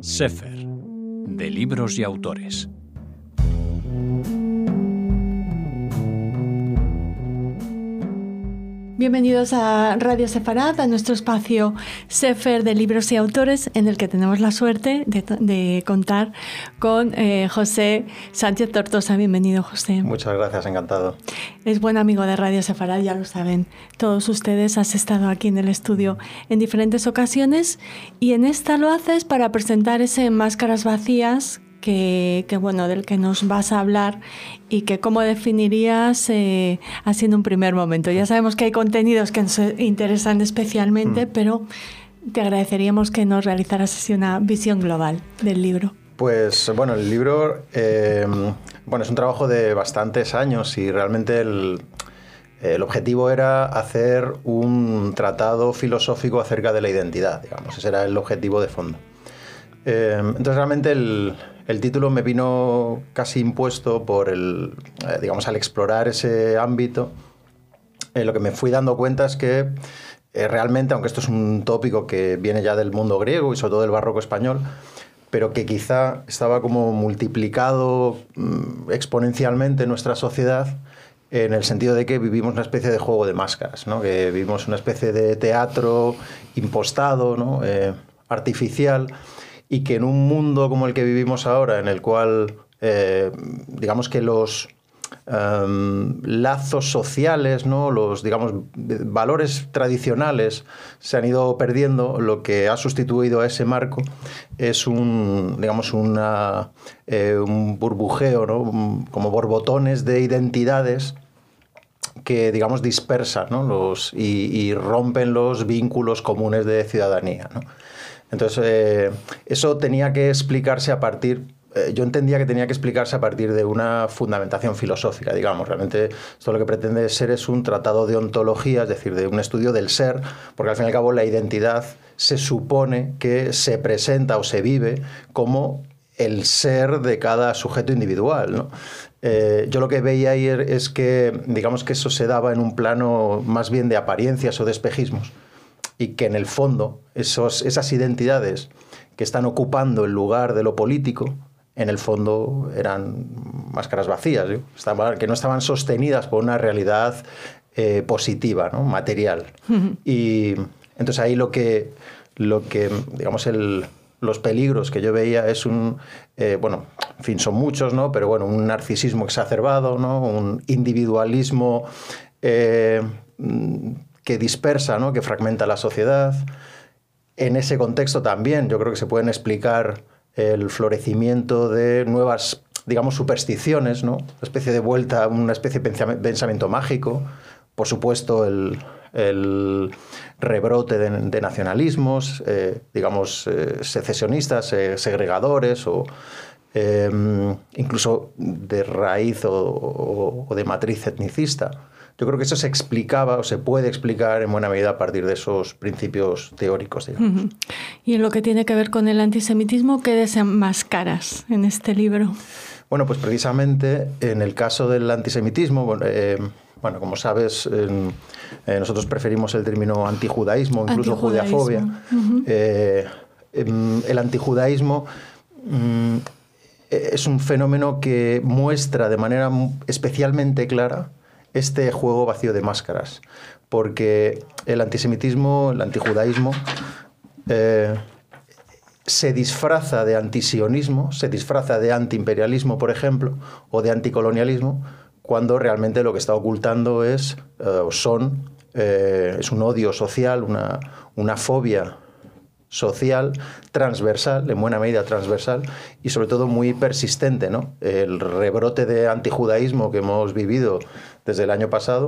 Sefer, de libros y autores. Bienvenidos a Radio Sefarad, a nuestro espacio Sefer de libros y autores, en el que tenemos la suerte de contar con José Sánchez Tortosa. Bienvenido, José. Muchas gracias, encantado. Es buen amigo de Radio Sefarad, ya lo saben todos ustedes. Has estado aquí en el estudio en diferentes ocasiones y en esta lo haces para presentar ese Máscaras Vacías que bueno, del que nos vas a hablar y que cómo definirías así en un primer momento. Ya sabemos que hay contenidos que nos interesan especialmente, pero te agradeceríamos que nos realizaras así una visión global del libro. Pues bueno, el libro es un trabajo de bastantes años y realmente el objetivo era hacer un tratado filosófico acerca de la identidad, digamos. Ese era el objetivo de fondo. Entonces realmente el título me vino casi impuesto por al explorar ese ámbito, lo que me fui dando cuenta es que realmente, aunque esto es un tópico que viene ya del mundo griego y sobre todo del barroco español, pero que quizá estaba como multiplicado exponencialmente en nuestra sociedad, en el sentido de que vivimos una especie de juego de máscaras, ¿no? Que vivimos una especie de teatro impostado, ¿no? Artificial, y que en un mundo como el que vivimos ahora, en el cual digamos que los lazos sociales, ¿no? Los valores tradicionales se han ido perdiendo, lo que ha sustituido a ese marco es un burbujeo, ¿no? Como borbotones de identidades que, digamos, dispersan, ¿no? y rompen los vínculos comunes de ciudadanía, ¿no? Entonces, eso tenía que explicarse yo entendía que tenía que explicarse a partir de una fundamentación filosófica, digamos. Realmente esto lo que pretende ser es un tratado de ontología, es decir, de un estudio del ser, porque al fin y al cabo la identidad se supone que se presenta o se vive como el ser de cada sujeto individual, ¿no? Yo lo que veía ahí es que, digamos, que eso se daba en un plano más bien de apariencias o de espejismos, y que en el fondo esas identidades que están ocupando el lugar de lo político, en el fondo eran máscaras vacías, ¿no? Que no estaban sostenidas por una realidad positiva, ¿no? Material. Y entonces ahí lo que digamos, los peligros que yo veía es en fin, son muchos, ¿no? Pero bueno, un narcisismo exacerbado, ¿no? Un individualismo que dispersa, ¿no? Que fragmenta la sociedad. En ese contexto también yo creo que se pueden explicar el florecimiento de nuevas, digamos, supersticiones, ¿no? Una especie de vuelta, una especie de pensamiento mágico. Por supuesto, el rebrote de nacionalismos, secesionistas, segregadores o incluso de raíz o de matriz etnicista. Yo creo que eso se explicaba o se puede explicar en buena medida a partir de esos principios teóricos, digamos. Y en lo que tiene que ver con el antisemitismo, ¿qué desenmascaras en este libro? Bueno, pues precisamente en el caso del antisemitismo, como sabes, nosotros preferimos el término antijudaísmo, incluso judeafobia. El antijudaísmo es un fenómeno que muestra de manera especialmente clara este juego vacío de máscaras, porque el antisemitismo, el antijudaísmo, se disfraza de antisionismo, se disfraza de antiimperialismo, por ejemplo, o de anticolonialismo, cuando realmente lo que está ocultando es un odio social, una fobia social, transversal, en buena medida transversal, y sobre todo muy persistente, ¿no? El rebrote de antijudaísmo que hemos vivido desde el año pasado,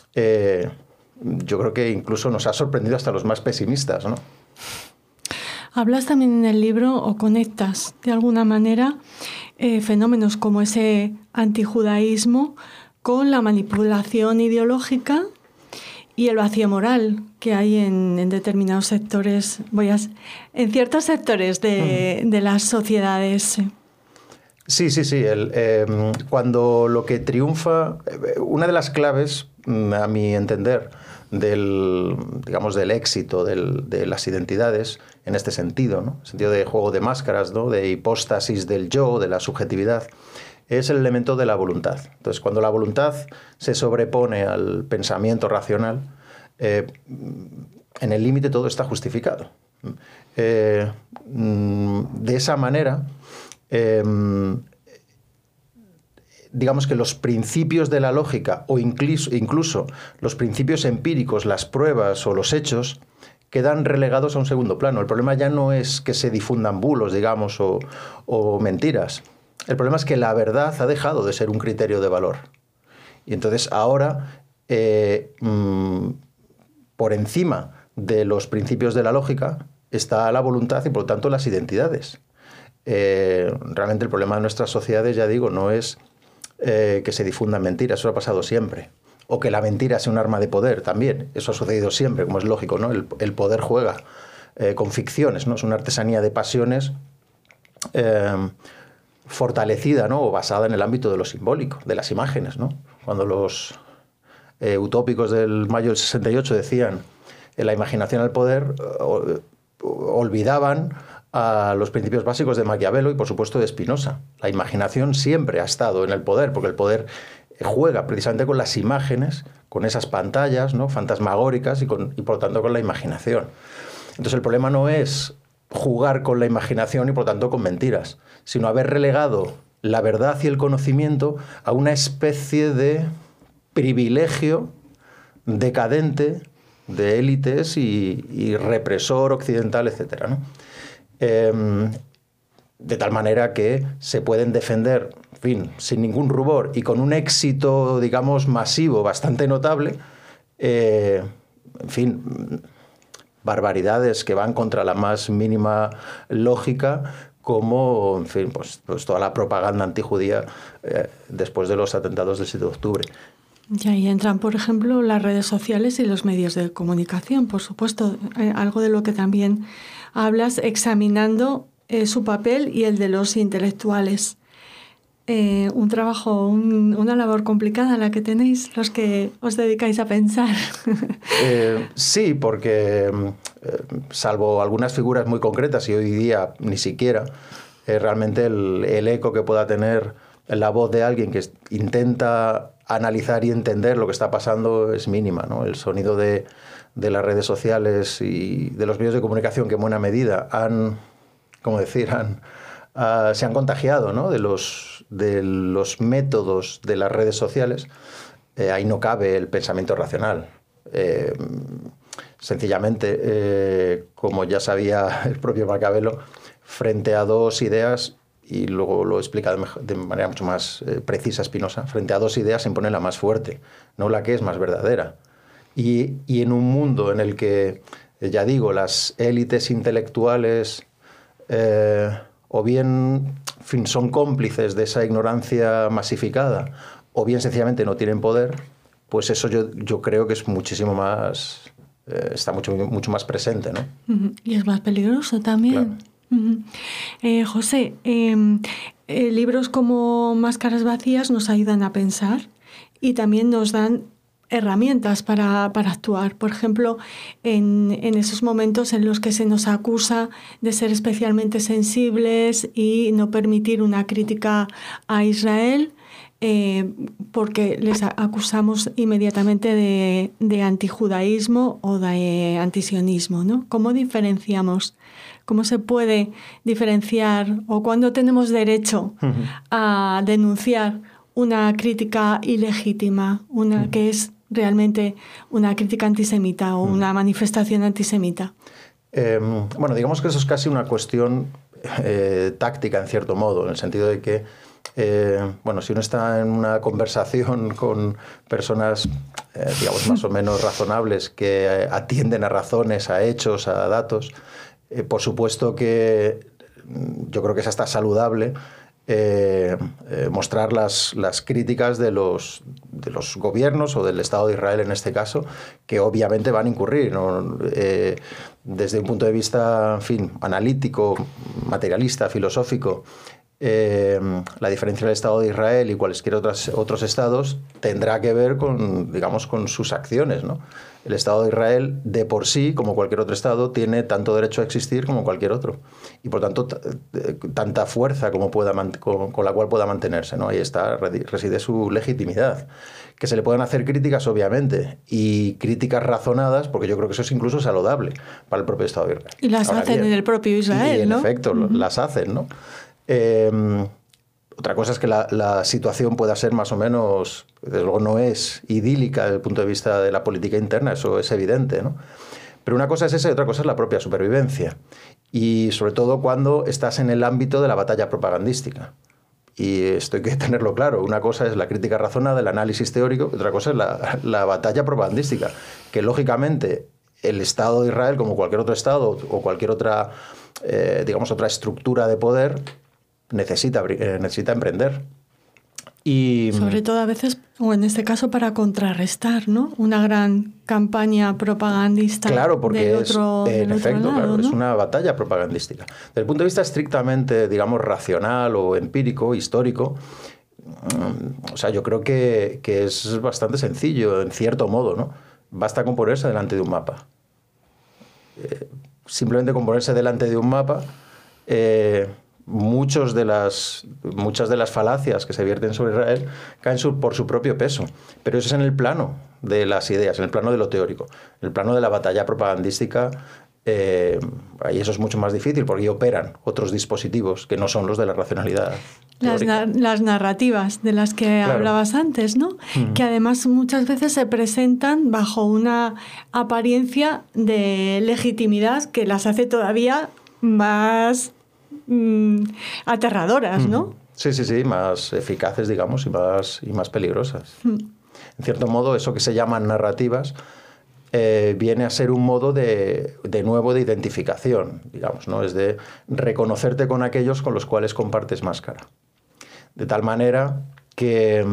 yo creo que incluso nos ha sorprendido hasta los más pesimistas, ¿no? Hablas también en el libro, o conectas de alguna manera, fenómenos como ese antijudaísmo con la manipulación ideológica y el vacío moral que hay en determinados sectores, en ciertos sectores de las sociedades. Sí. Cuando lo que triunfa, una de las claves, a mi entender, digamos, del éxito de las identidades en este sentido, ¿no? El sentido de juego de máscaras, ¿no? De hipóstasis del yo, de la subjetividad, es el elemento de la voluntad. Entonces, cuando la voluntad se sobrepone al pensamiento racional, en el límite todo está justificado. De esa manera, digamos que los principios de la lógica o incluso los principios empíricos, las pruebas o los hechos, quedan relegados a un segundo plano. El problema ya no es que se difundan bulos, digamos, o mentiras. El problema es que la verdad ha dejado de ser un criterio de valor. Y entonces ahora, por encima de los principios de la lógica, está la voluntad y, por lo tanto, las identidades. Realmente el problema de nuestras sociedades, ya digo, no es que se difundan mentiras, eso ha pasado siempre. O que la mentira sea un arma de poder también, eso ha sucedido siempre, como es lógico, ¿no? El poder juega con ficciones, ¿no? Es una artesanía de pasiones fortalecida, ¿no? O basada en el ámbito de lo simbólico, de las imágenes, ¿no? Cuando los utópicos del mayo del 68 decían la imaginación al poder, olvidaban a los principios básicos de Maquiavelo y, por supuesto, de Spinoza. La imaginación siempre ha estado en el poder, porque el poder juega precisamente con las imágenes, con esas pantallas, ¿no? Fantasmagóricas y, por lo tanto, con la imaginación. Entonces, el problema no es jugar con la imaginación y, por lo tanto, con mentiras, sino haber relegado la verdad y el conocimiento a una especie de privilegio decadente de élites y represor occidental, etcétera, ¿no? De tal manera que se pueden defender, en fin, sin ningún rubor y con un éxito, digamos, masivo bastante notable, en fin, barbaridades que van contra la más mínima lógica, como, en fin, pues toda la propaganda antijudía después de los atentados del 7 de octubre. Y ahí entran, por ejemplo, las redes sociales y los medios de comunicación, por supuesto, algo de lo que también hablas, examinando su papel y el de los intelectuales. Un trabajo, una labor complicada la que tenéis, los que os dedicáis a pensar. Sí, porque salvo algunas figuras muy concretas y hoy día ni siquiera, realmente el eco que pueda tener la voz de alguien que intenta analizar y entender lo que está pasando es mínima, ¿no? El sonido de las redes sociales y de los medios de comunicación que en buena medida se han contagiado, ¿no? de los métodos de las redes sociales, ahí no cabe el pensamiento racional. Sencillamente, como ya sabía el propio Maquiavelo, frente a dos ideas, y luego lo explica de manera mucho más precisa Spinoza, frente a dos ideas se impone la más fuerte, no la que es más verdadera. Y en un mundo en el que, ya digo, las élites intelectuales o bien, en fin, son cómplices de esa ignorancia masificada, o bien sencillamente no tienen poder, pues eso yo creo que es muchísimo más, está mucho más presente, ¿no? Y es más peligroso también. Claro. José, libros como Máscaras vacías nos ayudan a pensar y también nos dan herramientas para actuar. Por ejemplo, en esos momentos en los que se nos acusa de ser especialmente sensibles y no permitir una crítica a Israel, porque les acusamos inmediatamente de antijudaísmo o de antisionismo, ¿no? ¿Cómo diferenciamos? ¿Cómo se puede diferenciar o cuándo tenemos derecho a denunciar una crítica ilegítima, una que es realmente una crítica antisemita o una manifestación antisemita? Bueno, digamos que eso es casi una cuestión táctica, en cierto modo, en el sentido de que, bueno, si uno está en una conversación con personas, digamos, más o menos razonables, que atienden a razones, a hechos, a datos, por supuesto que yo creo que es hasta saludable mostrar las críticas de los gobiernos o del Estado de Israel en este caso, que obviamente van a incurrir, ¿no? Desde un punto de vista, en fin, analítico, materialista, filosófico, la diferencia del Estado de Israel y cualesquiera otros estados tendrá que ver con, digamos, con sus acciones, ¿no? El Estado de Israel, de por sí, como cualquier otro Estado, tiene tanto derecho a existir como cualquier otro. Y, por tanto, tanta fuerza como con la cual pueda mantenerse, ¿no? Ahí reside su legitimidad. Que se le puedan hacer críticas, obviamente, y críticas razonadas, porque yo creo que eso es incluso saludable para el propio Estado de Israel. Y las hacen en el propio Israel, ¿no? En efecto, las hacen, ¿no? Otra cosa es que la situación pueda ser más o menos, desde luego no es idílica desde el punto de vista de la política interna, eso es evidente, ¿no? Pero una cosa es esa y otra cosa es la propia supervivencia. Y sobre todo cuando estás en el ámbito de la batalla propagandística. Y esto hay que tenerlo claro. Una cosa es la crítica razonada, el análisis teórico, otra cosa es la batalla propagandística, que lógicamente el Estado de Israel, como cualquier otro Estado o cualquier otra, digamos, otra estructura de poder, necesita emprender. Y sobre todo a veces, o en este caso, para contrarrestar, ¿no? Una gran campaña propagandista. Claro, porque del otro lado, claro, ¿no? es una batalla propagandística. Desde el punto de vista estrictamente, digamos, racional o empírico, histórico, o sea, yo creo que es bastante sencillo, en cierto modo, ¿no? Basta con ponerse delante de un mapa. Simplemente con ponerse delante de un mapa, muchas de las falacias que se vierten sobre Israel caen por su propio peso. Pero eso es en el plano de las ideas, en el plano de lo teórico. En el plano de la batalla propagandística, ahí eso es mucho más difícil, porque ahí operan otros dispositivos que no son los de la racionalidad. Las narrativas de las que hablabas antes, ¿no? Que además muchas veces se presentan bajo una apariencia de legitimidad que las hace todavía más aterradoras, ¿no? Sí, más eficaces, digamos, y más peligrosas. En cierto modo, eso que se llaman narrativas viene a ser un modo de nuevo de identificación, digamos, ¿no? Es de reconocerte con aquellos con los cuales compartes máscara. De tal manera que,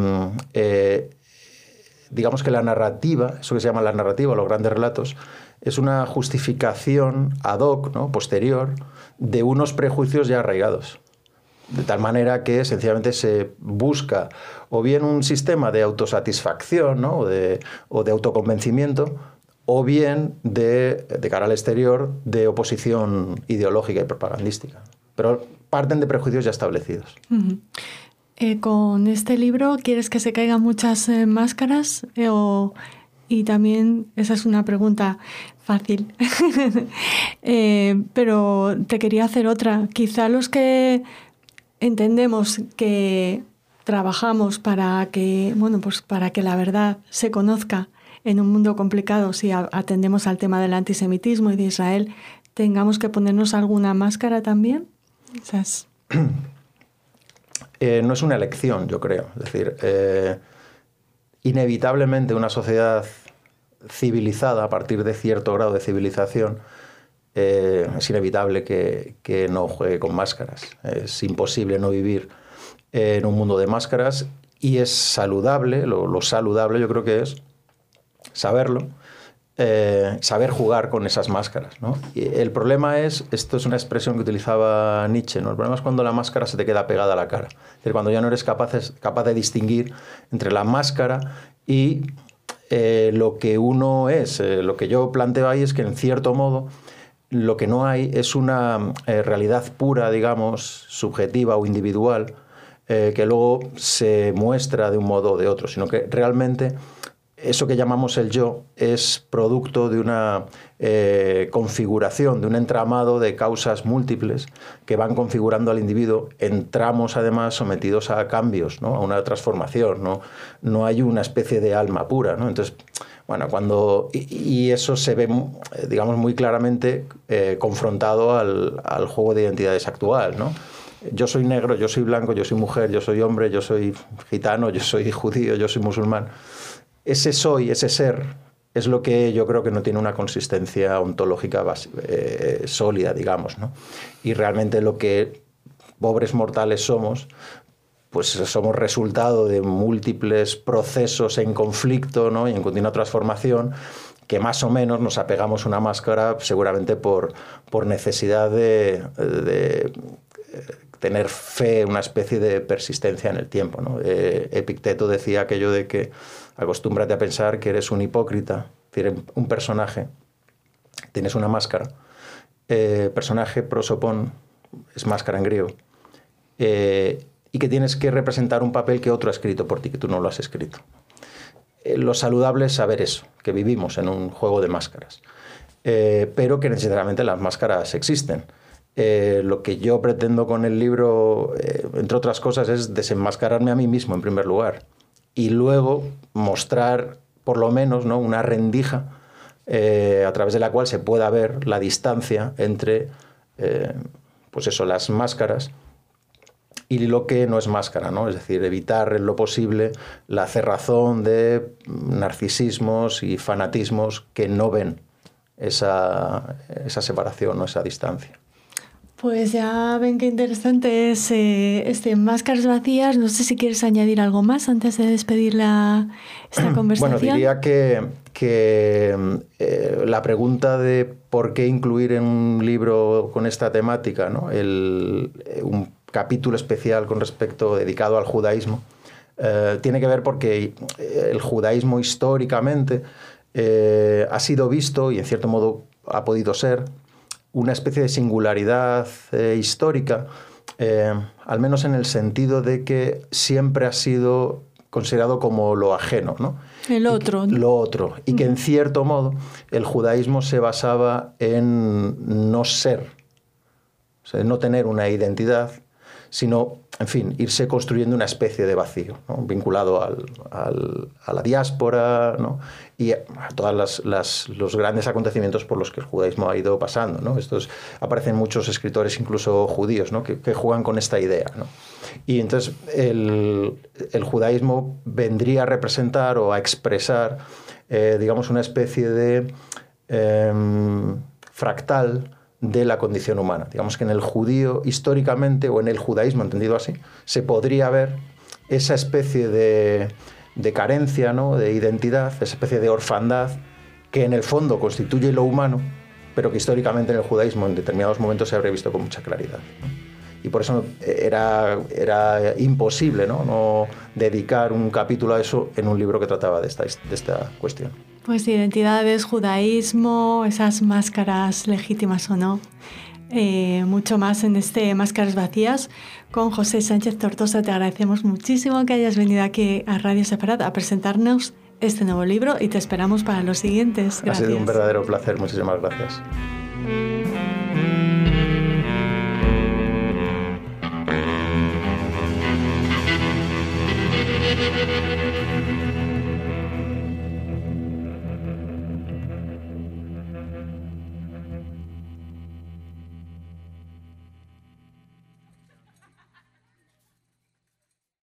digamos que la narrativa, eso que se llama la narrativa, los grandes relatos, es una justificación ad hoc, ¿no? Posterior, de unos prejuicios ya arraigados. De tal manera que sencillamente se busca o bien un sistema de autosatisfacción, ¿no? o de autoconvencimiento, o bien de cara al exterior de oposición ideológica y propagandística. Pero parten de prejuicios ya establecidos. Con este libro, ¿quieres que se caigan muchas máscaras? Y también, esa es una pregunta fácil, pero te quería hacer otra. Quizá los que entendemos que trabajamos para que la verdad se conozca en un mundo complicado, si atendemos al tema del antisemitismo y de Israel, tengamos que ponernos alguna máscara también. No es una elección, yo creo. Es decir, inevitablemente una sociedad civilizada, a partir de cierto grado de civilización, es inevitable que no juegue con máscaras. Es imposible no vivir en un mundo de máscaras y es saludable, lo saludable yo creo que es saberlo, saber jugar con esas máscaras, ¿no? Y el problema es, esto es una expresión que utilizaba Nietzsche, ¿no? El problema es cuando la máscara se te queda pegada a la cara. Es decir, cuando ya no eres capaz de distinguir entre la máscara y lo que uno es. Lo que yo planteo ahí es que, en cierto modo, lo que no hay es una realidad pura, digamos, subjetiva o individual, que luego se muestra de un modo o de otro, sino que realmente eso que llamamos el yo es producto de una configuración, de un entramado de causas múltiples que van configurando al individuo en tramos, además, sometidos a cambios, ¿no? A una transformación, ¿no? No hay una especie de alma pura, ¿no? Entonces, bueno, y eso se ve, digamos, muy claramente confrontado al juego de identidades actual, ¿no? Yo soy negro, yo soy blanco, yo soy mujer, yo soy hombre, yo soy gitano, yo soy judío, yo soy musulmán. Ese soy, ese ser, es lo que yo creo que no tiene una consistencia ontológica sólida, digamos, ¿no? Y realmente lo que pobres mortales somos, pues somos resultado de múltiples procesos en conflicto, ¿no? Y en continua transformación, que más o menos nos apegamos a una máscara seguramente por necesidad de tener fe, una especie de persistencia en el tiempo, ¿no? Epicteto decía aquello de que acostúmbrate a pensar que eres un hipócrita, es decir, un personaje, tienes una máscara, personaje, prosopon, es máscara en griego, y que tienes que representar un papel que otro ha escrito por ti, que tú no lo has escrito. Lo saludable es saber eso, que vivimos en un juego de máscaras, pero que necesariamente las máscaras existen. Lo que yo pretendo con el libro, entre otras cosas, es desenmascararme a mí mismo en primer lugar y luego mostrar por lo menos, ¿no?, una rendija a través de la cual se pueda ver la distancia entre pues eso, las máscaras y lo que no es máscara, ¿no? Es decir, evitar en lo posible la cerrazón de narcisismos y fanatismos que no ven esa separación o esa distancia. Pues ya ven qué interesante es Máscaras Vacías. No sé si quieres añadir algo más antes de despedir esta conversación. Bueno, diría que la pregunta de por qué incluir en un libro con esta temática, ¿no?, un capítulo especial dedicado al judaísmo, tiene que ver porque el judaísmo históricamente ha sido visto, y en cierto modo ha podido ser, una especie de singularidad histórica, al menos en el sentido de que siempre ha sido considerado como lo ajeno, ¿no? El otro. Lo otro. Y que en cierto modo el judaísmo se basaba en no ser, o sea, no tener una identidad, sino, en fin, irse construyendo una especie de vacío, ¿no?, vinculado a la diáspora, ¿no?, y a todos los grandes acontecimientos por los que el judaísmo ha ido pasando, ¿no? Aparecen muchos escritores, incluso judíos, ¿no?, que juegan con esta idea, ¿no? Y entonces el judaísmo vendría a representar o a expresar, digamos, una especie de fractal de la condición humana. Digamos que en el judío, históricamente, o en el judaísmo entendido así, se podría ver esa especie de carencia, ¿no?, de identidad, esa especie de orfandad que en el fondo constituye lo humano, pero que históricamente en el judaísmo en determinados momentos se habría visto con mucha claridad, ¿no? Y por eso era imposible, ¿no?, no dedicar un capítulo a eso en un libro que trataba de esta cuestión. Pues identidades, judaísmo, esas máscaras legítimas o no. Mucho más en Máscaras Vacías con José Sánchez Tortosa. Te agradecemos muchísimo que hayas venido aquí a Radio Sefarad a presentarnos este nuevo libro y te esperamos para los siguientes. Gracias. Ha sido un verdadero placer. Muchísimas gracias.